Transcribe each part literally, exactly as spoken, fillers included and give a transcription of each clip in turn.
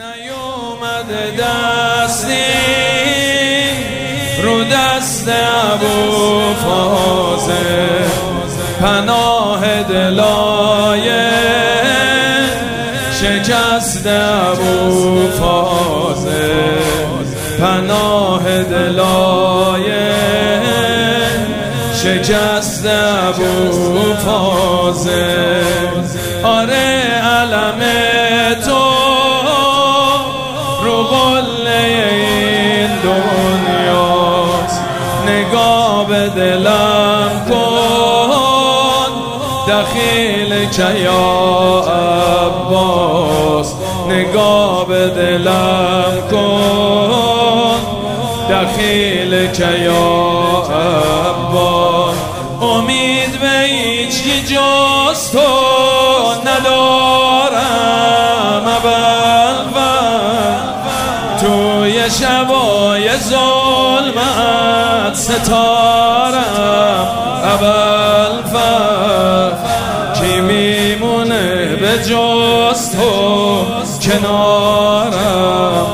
نیومده دستی رو دست ابو فاضل، پناه دلای شکست ابو فاضل، پناه دلای شکست ابو فاضل. آره علم تو رو قله این دنیاست، نگاه به دلم کن دخیل که یا عباس، نگاه به دلم کن دخیل که یا عباس. امید به هیچی جز تو ندارم ابوالفضل، توی شبای ظلمت ستارم ابوالفضل. کی میمونه به جز تو کنارم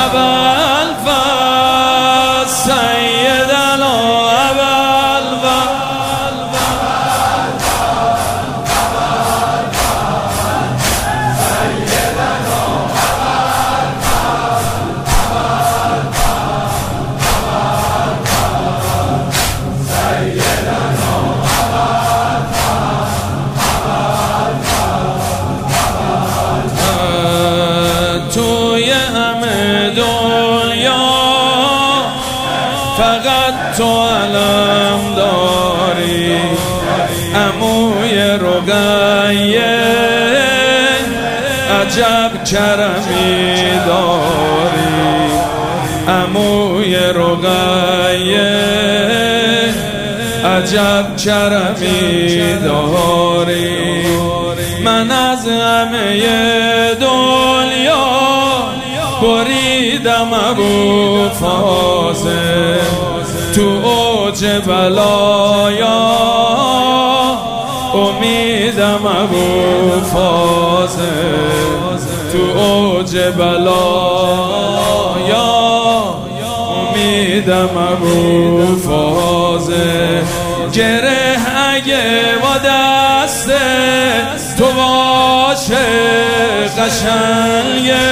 ابوالفضل، سیدنا ابوالفضل. توی همه دنیا فقط تو علم داری، عموی رقیه عجب کرمی داری، عموی رقیه عجب کرمی داری. من از همه دنیا بریدم ابو فاضل، تو اوج بلایا امیدم ابو فاضل، تو اوج بلایا امیدم ابو فاضل. گره اگه با دست تو باشه قشنگه،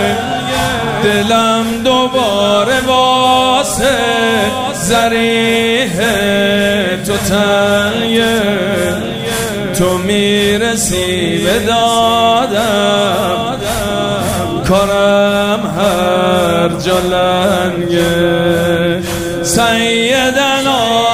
دلم دوباره واسه ضریح تو تنگه. تو میرسی به دادم کارم هر جا لنگه، سیدنا